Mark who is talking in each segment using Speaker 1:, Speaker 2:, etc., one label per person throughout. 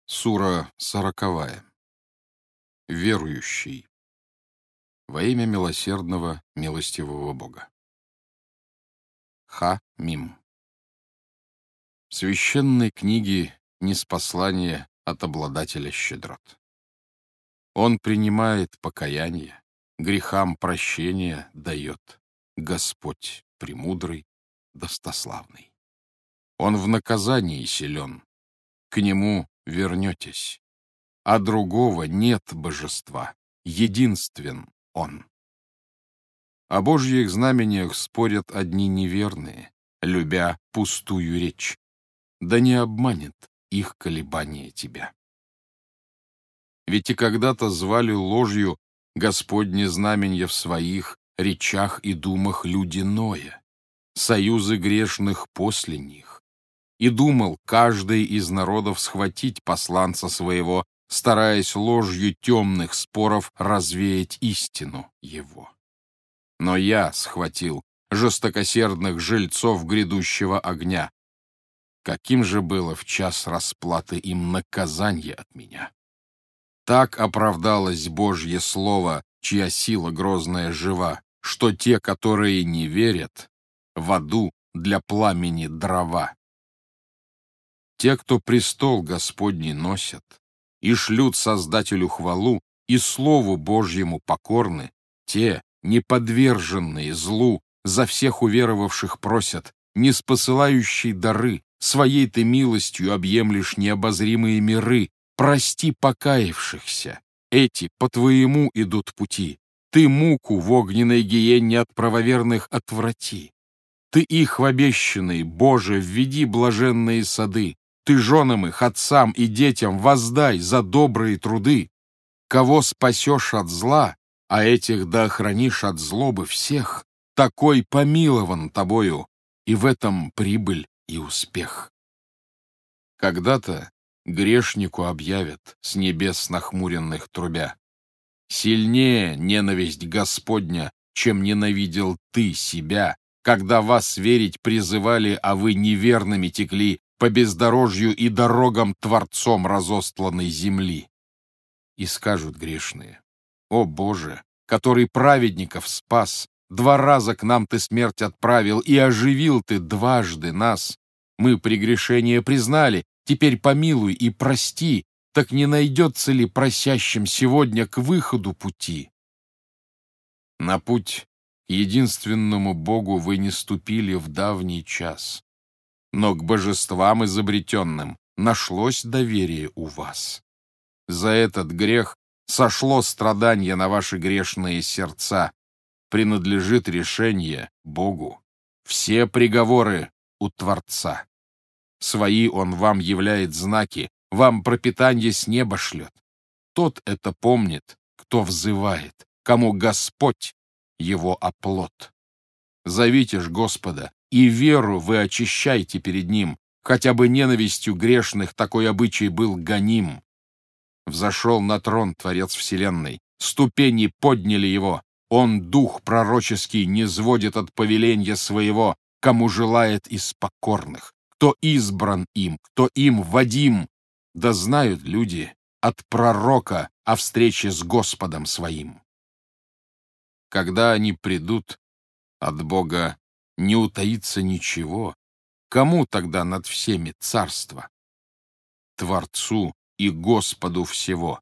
Speaker 1: Сура 40. Верующий. Во имя милосердного, милостивого Бога. Ха-Мим. Священной книги ниспослание от обладателя щедрот. Он принимает покаяние, грехам прощения дает, Господь премудрый, достославный. Он в наказании силен, к нему вернетесь. А другого нет божества, единствен Он. О Божьих знамениях спорят одни неверные, любя пустую речь. Да не обманет их колебание тебя. Ведь и когда-то звали ложью Господне знаменья в своих речах и думах люди Ноя, союзы грешных после них. И думал каждый из народов схватить посланца своего, стараясь ложью темных споров развеять истину его. Но я схватил жестокосердных жильцов грядущего огня. Каким же было в час расплаты им наказание от меня? Так оправдалось Божье слово, чья сила грозная жива, что те, которые не верят, в аду для пламени дрова. Те, кто престол Господний носят, и шлют Создателю хвалу, и Слову Божьему покорны, те, неподверженные злу, за всех уверовавших просят, ниспосылающий дары, своей ты милостью объемлешь необозримые миры, прости покаявшихся, эти по твоему идут пути, ты муку в огненной гиенне от правоверных отврати. Ты их в обещанные, Боже, введи блаженные сады, ты женам их, отцам и детям воздай за добрые труды. Кого спасешь от зла, а этих да охранишь от злобы всех, такой помилован тобою, и в этом прибыль и успех. Когда-то грешнику объявят с небес нахмуренных трубя: сильнее ненависть Господня, чем ненавидел ты себя, когда вас верить призывали, а вы неверными текли по бездорожью и дорогам Творцом разостланной земли. И скажут грешные: о Боже, который праведников спас, 2 раза к нам ты смерть отправил, и оживил ты дважды нас. Мы прегрешение признали, теперь помилуй и прости, так не найдется ли просящим сегодня к выходу пути? На путь к единственному Богу вы не ступили в давний час, но к божествам изобретенным нашлось доверие у вас. За этот грех сошло страдание на ваши грешные сердца. Принадлежит решение Богу. Все приговоры у Творца. Свои Он вам являет знаки, вам пропитанье с неба шлет. Тот это помнит, кто взывает, кому Господь его оплот. Зовите ж Господа, и веру вы очищайте перед Ним, хотя бы ненавистью грешных такой обычай был гоним. Взошел на трон Творец Вселенной, ступени подняли его, Он дух пророческий не сводит от повеленья своего, кому желает из покорных, кто избран им, кто им водим. Да знают люди от пророка о встрече с Господом своим. Когда они придут, от Бога не утаится ничего. Кому тогда над всеми царство? Творцу и Господу всего.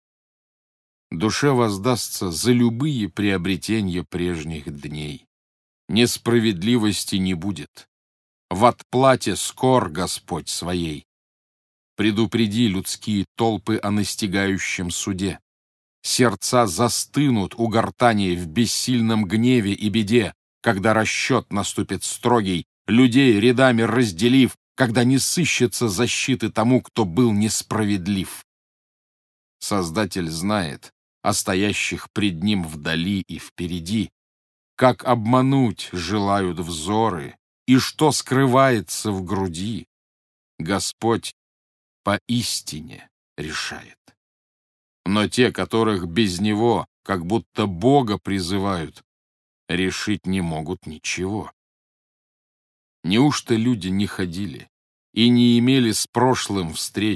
Speaker 1: Душе воздастся за любые приобретения прежних дней. Несправедливости не будет. В отплате скор Господь своей. Предупреди людские толпы о настигающем суде. Сердца застынут у гортани в бессильном гневе и беде, когда расчет наступит строгий, людей рядами разделив, когда не сыщется защиты тому, кто был несправедлив. Создатель знает о стоящих пред ним вдали и впереди, как обмануть желают взоры и что скрывается в груди. Господь поистине решает. Но те, которых без Него, как будто Бога призывают, решить не могут ничего. Неужто люди не ходили и не имели с прошлым встреч,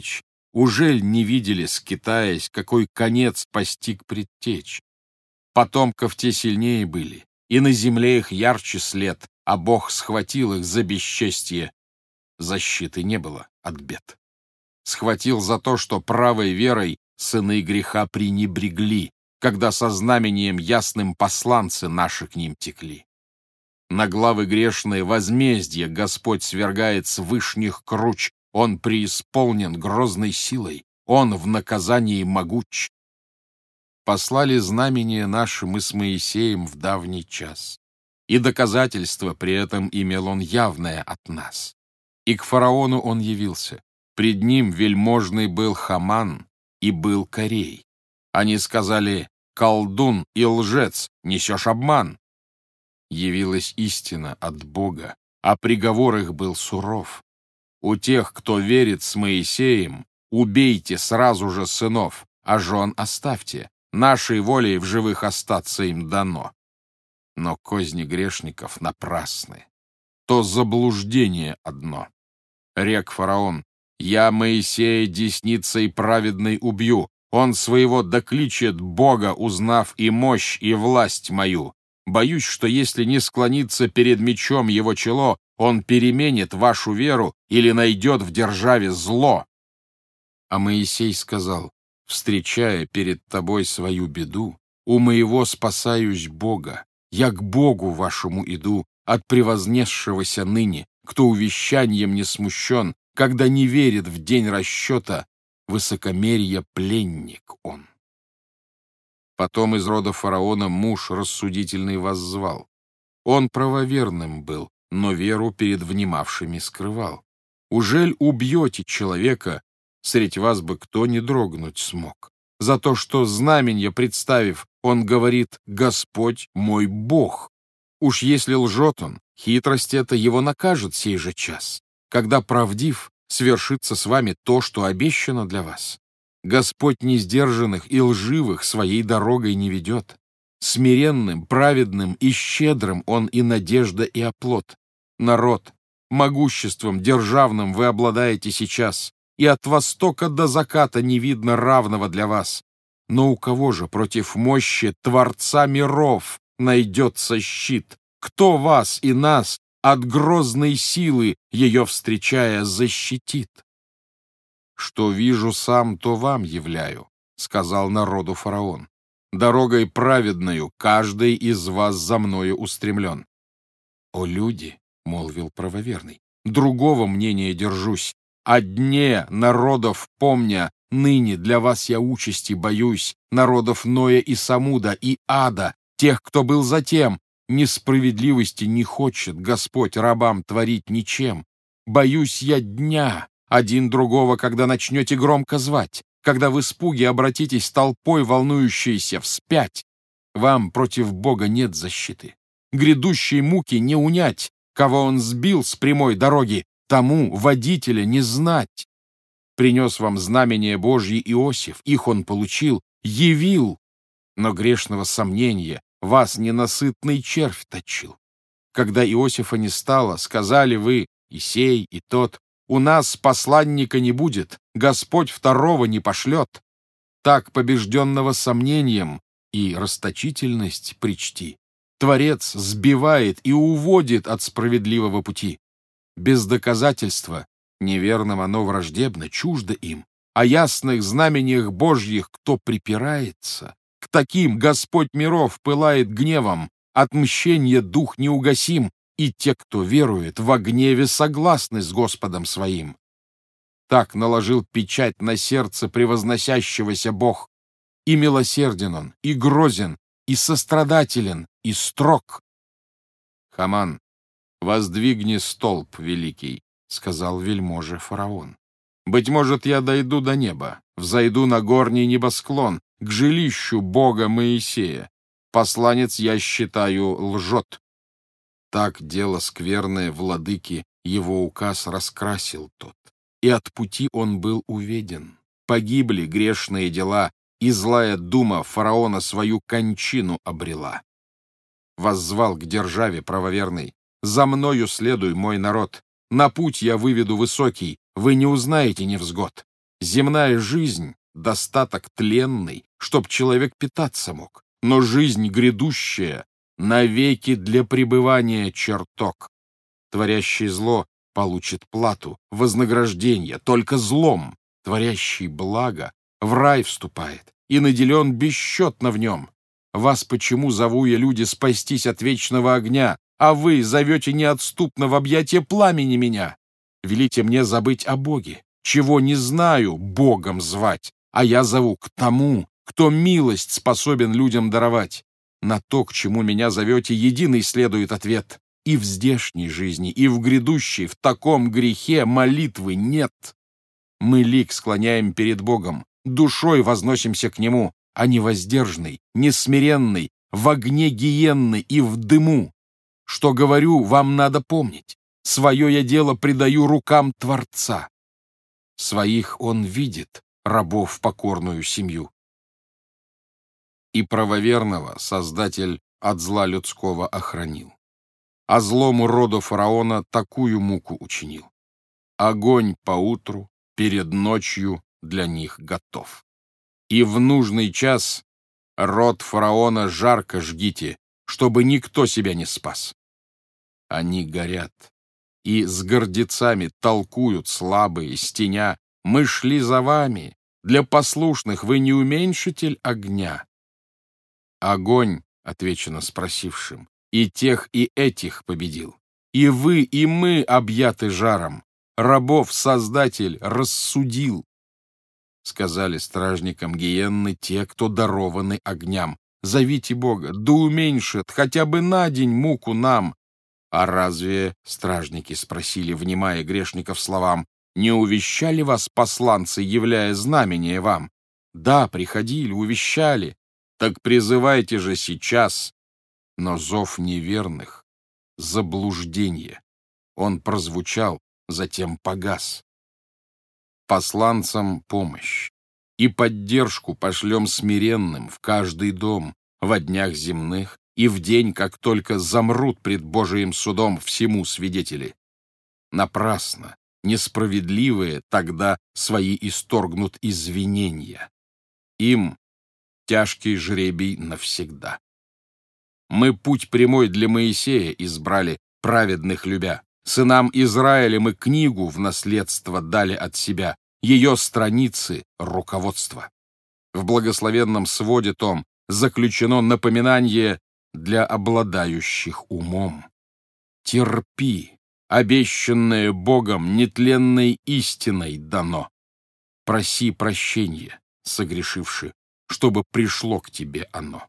Speaker 1: Ужель не видели, скитаясь, какой конец постиг предтеч? Потомков те сильнее были, и на земле их ярче след, а Бог схватил их за бесчестие. Защиты не было от бед. Схватил за то, что правой верой сыны греха пренебрегли, когда со знамением ясным посланцы наши к ним текли. На главы грешные возмездие Господь свергает с вышних круч, Он преисполнен грозной силой, Он в наказании могуч. Послали знамения наши мы с Моисеем в давний час, и доказательство при этом имел он явное от нас. И к фараону он явился. Пред ним вельможный был Хаман и был Корей. Они сказали: «Колдун и лжец, несешь обман». Явилась истина от Бога, а приговор их был суров. У тех, кто верит с Моисеем, убейте сразу же сынов, а жен оставьте, нашей волей в живых остаться им дано. Но козни грешников напрасны, то заблуждение одно. Рек фараон: «Я Моисея десницей праведной убью, он своего докличет Бога, узнав и мощь, и власть мою. Боюсь, что если не склониться перед мечом его чело, он переменит вашу веру или найдет в державе зло». А Моисей сказал: «Встречая перед тобой свою беду, у моего спасаюсь Бога. Я к Богу вашему иду, от превознесшегося ныне, кто увещанием не смущен, когда не верит в день расчета, высокомерие пленник он». Потом из рода фараона муж рассудительный воззвал. Он правоверным был, но веру перед внимавшими скрывал. Ужель убьете человека, средь вас бы кто не дрогнуть смог? За то, что знаменья представив, он говорит: «Господь мой Бог». Уж если лжет он, хитрость эта его накажет сей же час. Когда правдив, свершится с вами то, что обещано для вас. Господь несдержанных и лживых своей дорогой не ведет. Смиренным, праведным и щедрым он и надежда, и оплот. Народ, могуществом державным вы обладаете сейчас, и от востока до заката не видно равного для вас. Но у кого же против мощи Творца миров найдется щит? Кто вас и нас от грозной силы, ее встречая, защитит? «Что вижу сам, то вам являю», — сказал народу фараон. «Дорогой праведною каждый из вас за мною устремлен». «О люди», — молвил правоверный, — «другого мнения держусь. О дне народов помня, ныне для вас я участи боюсь, народов Ноя и Самуда, и Ада, тех, кто был затем. Несправедливости не хочет Господь рабам творить ничем. Боюсь я дня, один другого, когда начнете громко звать, когда в испуге обратитесь толпой, волнующейся, вспять. Вам против Бога нет защиты. Грядущей муки не унять, кого он сбил с прямой дороги, тому водителя не знать. Принес вам знамение Божье Иосиф, их он получил, явил, но грешного сомнения вас ненасытный червь точил. Когда Иосифа не стало, сказали вы, и сей, и тот: у нас посланника не будет, Господь второго не пошлет. Так побежденного сомнением и расточительность причти. Творец сбивает и уводит от справедливого пути. Без доказательства неверным оно враждебно, чуждо им. О ясных знамениях Божьих кто припирается, к таким Господь миров пылает гневом, отмщение дух неугасим, и те, кто верует, во гневе согласны с Господом своим. Так наложил печать на сердце превозносящегося Бог. И милосерден он, и грозен, и сострадателен, и строг. «Хаман, воздвигни столб великий», — сказал вельможе фараон. «Быть может, я дойду до неба, взойду на горний небосклон, к жилищу Бога Моисея. Посланец, я считаю, лжет». Так дело скверное владыки его указ раскрасил тот, и от пути он был уведен. Погибли грешные дела, и злая дума фараона свою кончину обрела. Воззвал к державе правоверный: «За мною следуй, мой народ, на путь я выведу высокий, вы не узнаете невзгод. Земная жизнь — достаток тленный, чтоб человек питаться мог, но жизнь грядущая — навеки для пребывания чертог. Творящий зло получит плату, вознаграждение, только злом. Творящий благо в рай вступает и наделен бесчетно в нем. Вас почему зову я, люди, спастись от вечного огня, а вы зовете неотступно в объятия пламени меня? Велите мне забыть о Боге, чего не знаю Богом звать, а я зову к тому, кто милость способен людям даровать. На то, к чему меня зовете, единый следует ответ. И в здешней жизни, и в грядущей, в таком грехе молитвы нет. Мы лик склоняем перед Богом, душой возносимся к Нему, а невоздержанный, несмиренный, в огне гиенны и в дыму. Что говорю, вам надо помнить. Свое я дело предаю рукам Творца. Своих Он видит, рабов покорную семью. И правоверного Создатель от зла людского охранил. А злому роду фараона такую муку учинил. Огонь поутру, перед ночью для них готов. И в нужный час род фараона жарко жгите, чтобы никто себя не спас. Они горят, и с гордецами толкуют слабые, стеня: «Мы шли за вами, для послушных вы не уменьшитель огня». Огонь, отвечено спросившим, и тех, и этих победил. И вы, и мы объяты жаром, рабов Создатель рассудил. Сказали стражникам гиенны те, кто дарованы огням: зовите Бога, да уменьшит хотя бы на день муку нам. А разве, стражники спросили, внимая грешников словам, не увещали вас посланцы, являя знамение вам? Да, приходили, увещали. Так призывайте же сейчас. Но зов неверных — заблуждение. Он прозвучал, затем погас. Посланцам помощь и поддержку пошлем смиренным в каждый дом, во днях земных и в день, как только замрут пред Божиим судом всему свидетели. Напрасно несправедливые тогда свои исторгнут извинения. Им тяжкий жребий навсегда. Мы путь прямой для Моисея избрали, праведных любя. Сынам Израиля мы книгу в наследство дали от себя, ее страницы — руководство. В благословенном своде том заключено напоминание для обладающих умом. Терпи, обещанное Богом нетленной истиной дано. Проси прощения, согрешивши, чтобы пришло к тебе оно.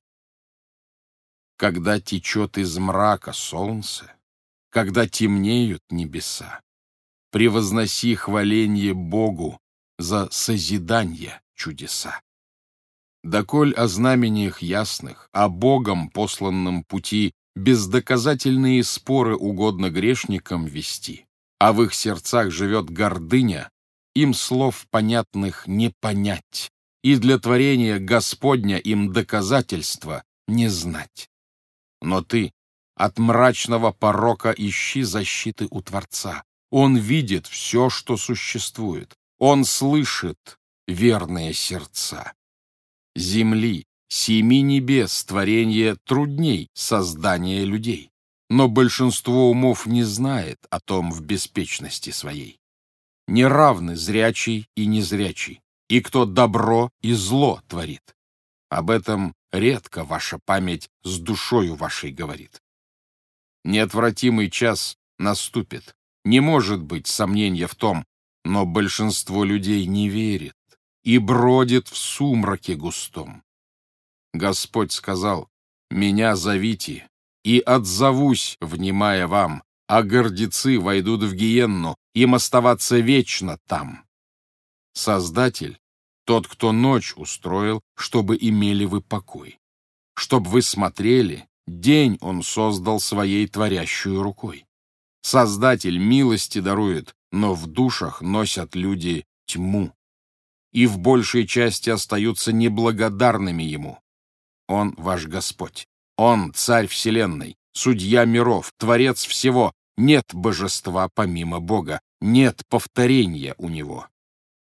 Speaker 1: Когда течет из мрака солнце, когда темнеют небеса, превозноси хваленье Богу за созидание чудеса. Доколь о знамениях ясных, о Богом посланном пути бездоказательные споры угодно грешникам вести, а в их сердцах живет гордыня, им слов понятных не понять, и для творения Господня им доказательства не знать. Но ты от мрачного порока ищи защиты у Творца. Он видит все, что существует. Он слышит верные сердца. Земли, 7 небес творение трудней создания людей, но большинство умов не знает о том в беспечности своей. Неравны зрячий и незрячий, и кто добро и зло творит. Об этом редко ваша память с душою вашей говорит. Неотвратимый час наступит, не может быть сомнения в том, но большинство людей не верит и бродит в сумраке густом. Господь сказал: «Меня зовите, и отзовусь, внимая вам, а гордецы войдут в гиенну, им оставаться вечно там». Создатель — тот, кто ночь устроил, чтобы имели вы покой. Чтоб вы смотрели, день он создал своей творящую рукой. Создатель милости дарует, но в душах носят люди тьму. И в большей части остаются неблагодарными ему. Он ваш Господь. Он царь вселенной, судья миров, творец всего. Нет божества помимо Бога, нет повторения у него.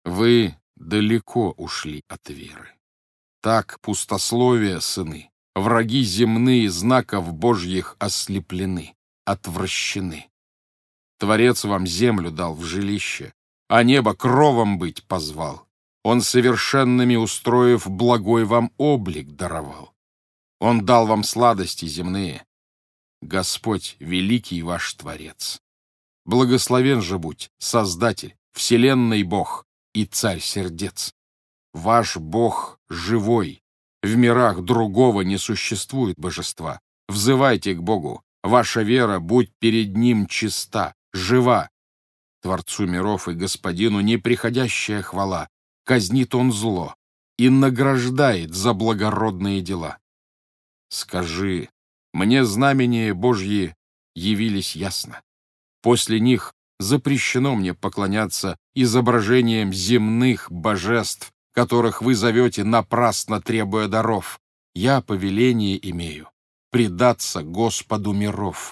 Speaker 1: Вы далеко ушли от веры. Так пустословие, сыны, враги земные знаков Божьих ослеплены, отвращены. Творец вам землю дал в жилище, а небо кровом быть позвал. Он совершенными устроив, благой вам облик даровал. Он дал вам сладости земные. Господь, великий ваш Творец. Благословен же будь Создатель, вселенной Бог и Царь сердец. Ваш Бог живой. В мирах другого не существует божества. Взывайте к Богу. Ваша вера, будь перед Ним чиста, жива. Творцу миров и Господину неприходящая хвала. Казнит Он зло и награждает за благородные дела. Скажи, мне знамения Божьи явились ясно. После них запрещено мне поклоняться изображениям земных божеств, которых вы зовете напрасно, требуя даров. Я повеление имею предаться Господу миров.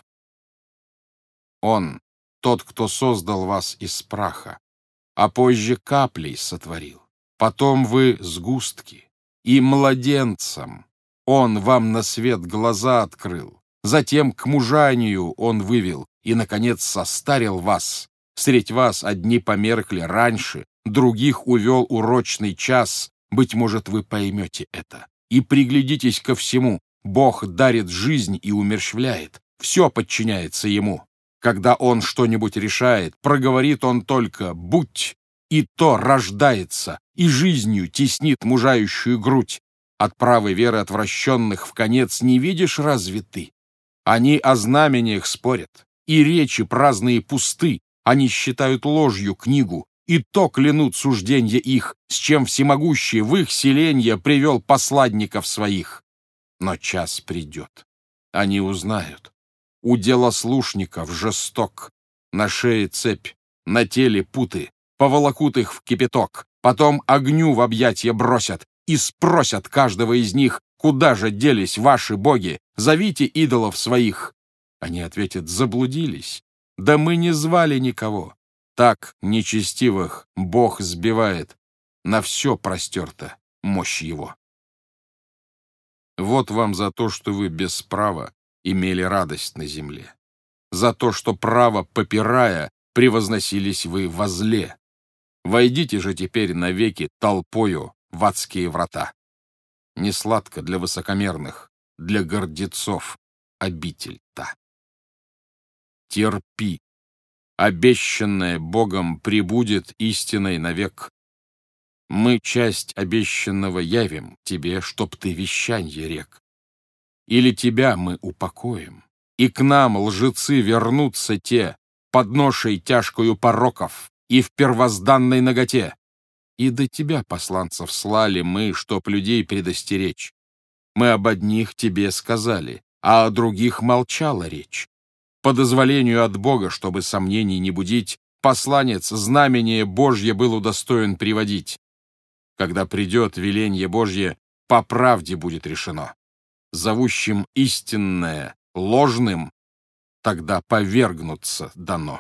Speaker 1: Он, тот, кто создал вас из праха, а позже каплей сотворил. Потом вы сгустки, и младенцам Он вам на свет глаза открыл. Затем к мужанию Он вывел, и, наконец, состарил вас. Средь вас одни померкли раньше, других увел урочный час. Быть может, вы поймете это. И приглядитесь ко всему. Бог дарит жизнь и умерщвляет. Все подчиняется Ему. Когда Он что-нибудь решает, проговорит Он только «будь», и то рождается, и жизнью теснит мужающую грудь. От правой веры отвращенных вконец не видишь разве ты? Они о знамениях спорят, и речи праздные пусты. Они считают ложью книгу, и то клянут сужденья их, с чем всемогущий в их селенье привел посладников своих. Но час придет, они узнают. У делослушников жесток, на шее цепь, на теле путы, поволокут их в кипяток, потом огню в объятья бросят и спросят каждого из них, куда же делись ваши боги, зовите идолов своих. Они ответят, заблудились, да мы не звали никого. Так нечестивых Бог сбивает, на все простерта мощь Его. Вот вам за то, что вы без права имели радость на земле, за то, что право попирая, превозносились вы во зле. Войдите же теперь навеки толпою в адские врата. Несладко для высокомерных, для гордецов обитель та. Терпи. Обещанное Богом пребудет истиной навек. Мы часть обещанного явим тебе, чтоб ты вещанье рек. Или тебя мы упокоим, и к нам лжецы вернутся те, под ношей тяжкою пороков и в первозданной наготе. И до тебя, посланцев, слали мы, чтоб людей предостеречь. Мы об одних тебе сказали, а о других молчала речь. По дозволению от Бога, чтобы сомнений не будить, посланец знамение Божье был удостоен приводить. Когда придет веленье Божье, по правде будет решено. Зовущим истинное ложным, тогда повергнуться дано.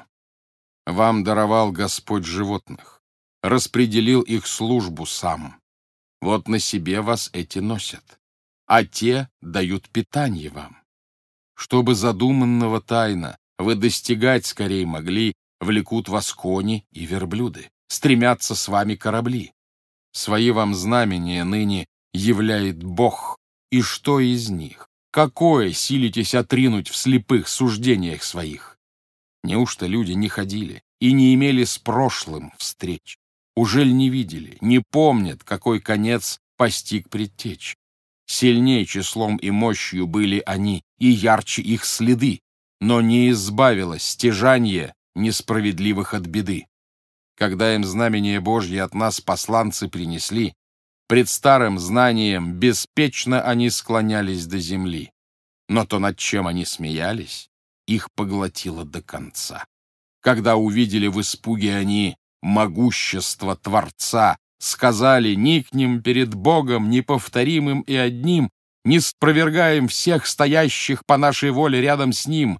Speaker 1: Вам даровал Господь животных, распределил их службу сам. Вот на себе вас эти носят, а те дают питание вам. Чтобы задуманного тайна вы достигать скорей могли, влекут вас кони и верблюды, стремятся с вами корабли. Свои вам знамения ныне являет Бог, и что из них? Какое силитесь отринуть в слепых суждениях своих? Неужто люди не ходили и не имели с прошлым встреч? Ужель не видели, не помнят, какой конец постиг предтеч? Сильнее числом и мощью были они, и ярче их следы, но не избавилось стяжанье несправедливых от беды. Когда им знамение Божье от нас посланцы принесли, пред старым знанием беспечно они склонялись до земли. Но то, над чем они смеялись, их поглотило до конца. Когда увидели в испуге они могущество Творца, сказали, никнем перед Богом неповторимым и одним, не спровергаем всех стоящих по нашей воле рядом с Ним.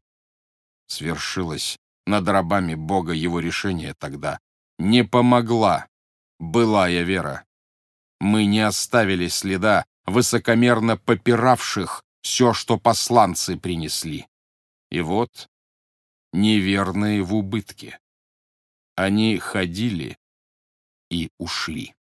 Speaker 1: Свершилось над рабами Бога Его решение тогда. Не помогла былая вера. Мы не оставили следа высокомерно попиравших все, что посланцы принесли. И вот неверные в убытке. Они ходили и ушли.